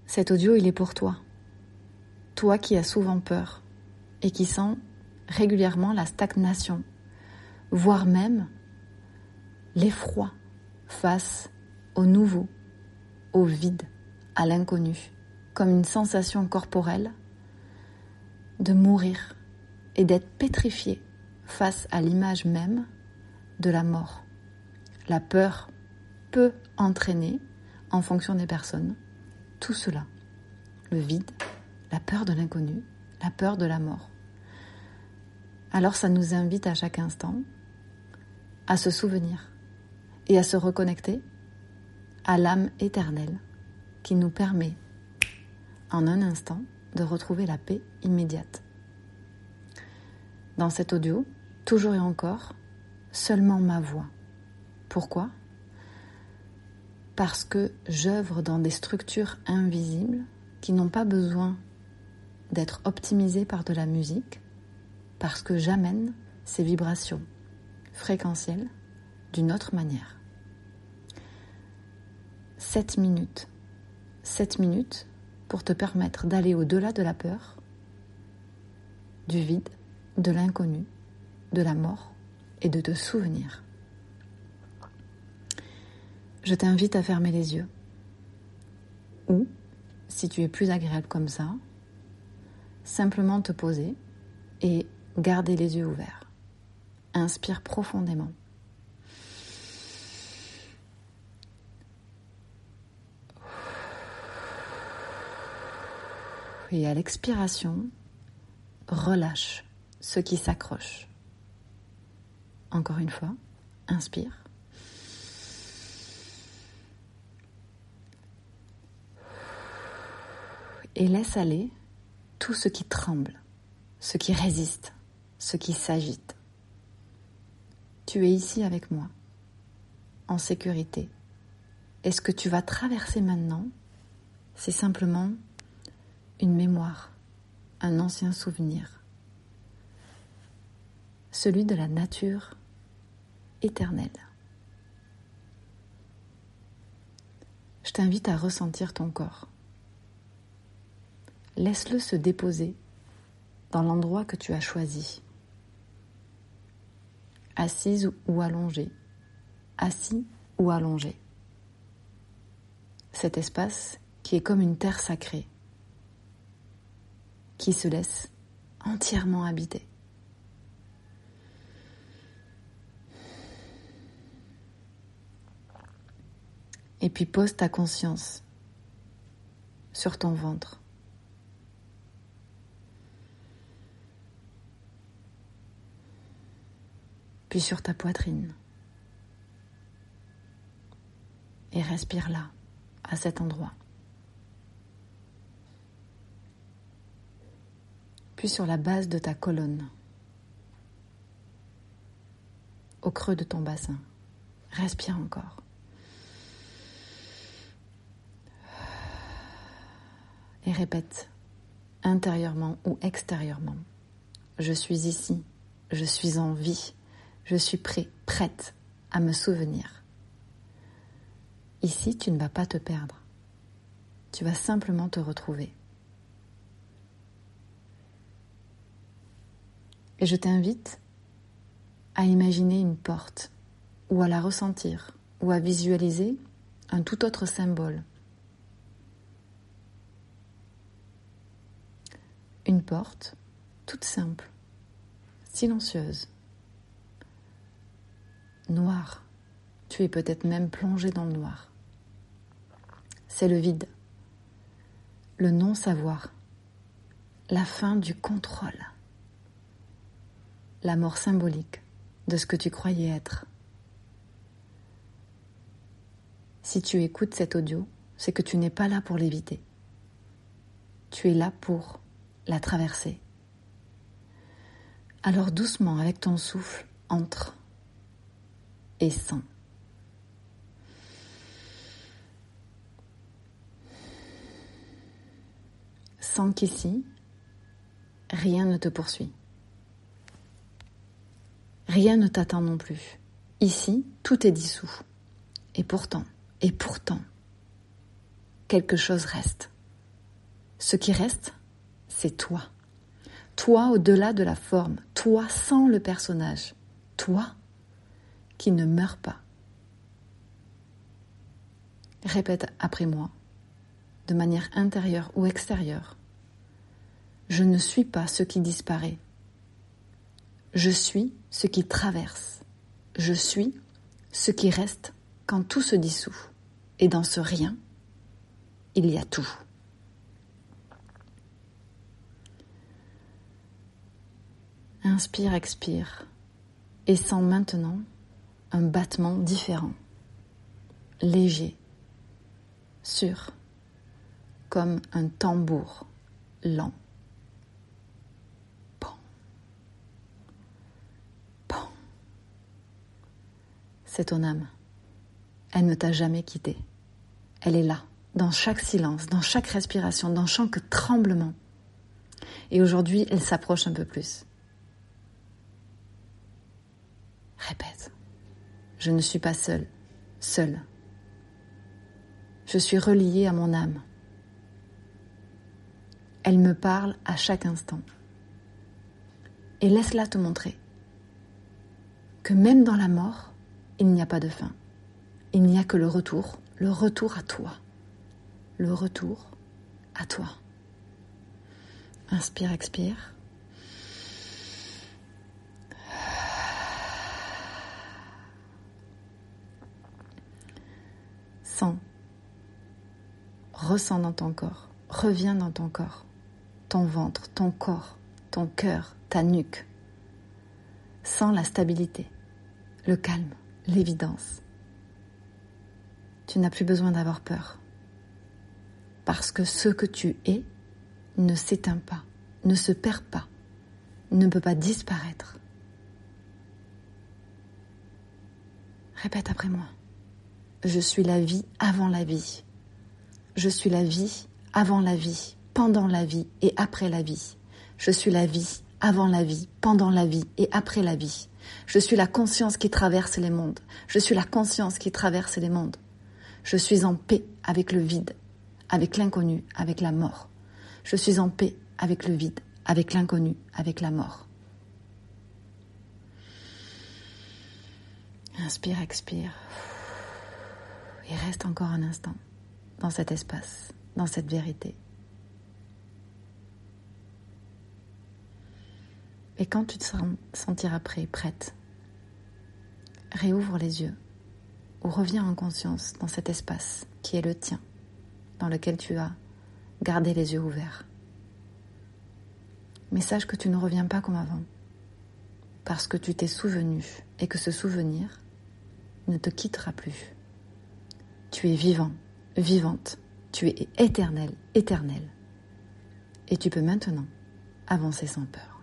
Cet audio, il est pour toi. Toi qui as souvent peur et qui sens régulièrement la stagnation, voire même l'effroi face au nouveau, au vide, à l'inconnu, comme une sensation corporelle de mourir et d'être pétrifié face à l'image même de la mort. La peur peut entraîner, en fonction des personnes, tout cela. Le vide, la peur de l'inconnu, la peur de la mort. Alors ça nous invite à chaque instant à se souvenir et à se reconnecter à l'âme éternelle qui nous permet, en un instant, de retrouver la paix immédiate. Dans cet audio, toujours et encore, seulement ma voix. Pourquoi ? Parce que j'œuvre dans des structures invisibles qui n'ont pas besoin d'être optimisées par de la musique, parce que j'amène ces vibrations fréquentielles d'une autre manière. 7 minutes. 7 minutes pour te permettre d'aller au-delà de la peur, du vide, de l'inconnu, de la mort et de te souvenir. Je t'invite à fermer les yeux. Ou, si tu es plus agréable comme ça, simplement te poser et garder les yeux ouverts. Inspire profondément. Et à l'expiration, relâche ce qui s'accroche. Encore une fois, inspire. Et laisse aller tout ce qui tremble, ce qui résiste, ce qui s'agite. Tu es ici avec moi, en sécurité. Et ce que tu vas traverser maintenant, c'est simplement une mémoire, un ancien souvenir, celui de la nature éternelle. Je t'invite à ressentir ton corps. Laisse-le se déposer dans l'endroit que tu as choisi. Assise ou allongée, assis ou allongé. Cet espace qui est comme une terre sacrée, qui se laisse entièrement habiter. Et puis pose ta conscience sur ton ventre. Puis sur ta poitrine. Et respire là, à cet endroit. Puis sur la base de ta colonne, au creux de ton bassin. Respire encore. Et répète, intérieurement ou extérieurement, je suis ici, je suis en vie, je suis prête à me souvenir. Ici, tu ne vas pas te perdre, tu vas simplement te retrouver. Et je t'invite à imaginer une porte, ou à la ressentir, ou à visualiser un tout autre symbole. Une porte toute simple, silencieuse, noire. Tu es peut-être même plongé dans le noir. C'est le vide, le non-savoir, la fin du contrôle, la mort symbolique de ce que tu croyais être. Si tu écoutes cet audio, c'est que tu n'es pas là pour l'éviter. Tu es là pour la traverser. Alors doucement, avec ton souffle, entre et sens. Sens qu'ici, rien ne te poursuit. Rien ne t'attend non plus. Ici, tout est dissous. Et pourtant, quelque chose reste. Ce qui reste, c'est toi. Toi au-delà de la forme, toi sans le personnage, toi qui ne meurs pas. Répète après moi, de manière intérieure ou extérieure. Je ne suis pas ce qui disparaît. Je suis ce qui traverse. Je suis ce qui reste quand tout se dissout. Et dans ce rien, il y a tout. Inspire, expire et sens maintenant un battement différent, léger, sûr, comme un tambour lent. Pan, pan. C'est ton âme. Elle ne t'a jamais quitté. Elle est là, dans chaque silence, dans chaque respiration, dans chaque tremblement. Et aujourd'hui, elle s'approche un peu plus. Répète. Je ne suis pas seule, seule. Je suis reliée à mon âme. Elle me parle à chaque instant. Et laisse-la te montrer que même dans la mort, il n'y a pas de fin. Il n'y a que le retour à toi. Le retour à toi. Inspire, expire. Sens, ressens dans ton corps, reviens dans ton corps, ton ventre, ton corps, ton cœur, ta nuque. Sens la stabilité, le calme, l'évidence. Tu n'as plus besoin d'avoir peur, parce que ce que tu es ne s'éteint pas, ne se perd pas, ne peut pas disparaître. Répète après moi. Je suis la vie avant la vie. Je suis la vie avant la vie, pendant la vie et après la vie. Je suis la vie avant la vie, pendant la vie et après la vie. Je suis la conscience qui traverse les mondes. Je suis la conscience qui traverse les mondes. Je suis en paix avec le vide, avec l'inconnu, avec la mort. Je suis en paix avec le vide, avec l'inconnu, avec la mort. Inspire, expire. Et reste encore un instant dans cet espace, dans cette vérité. Et quand tu te sentiras prêt, prête, réouvre les yeux ou reviens en conscience dans cet espace qui est le tien, dans lequel tu as gardé les yeux ouverts. Mais sache que tu ne reviens pas comme avant, parce que tu t'es souvenu et que ce souvenir ne te quittera plus. Tu es vivant, vivante, tu es éternel, éternel. Et tu peux maintenant avancer sans peur.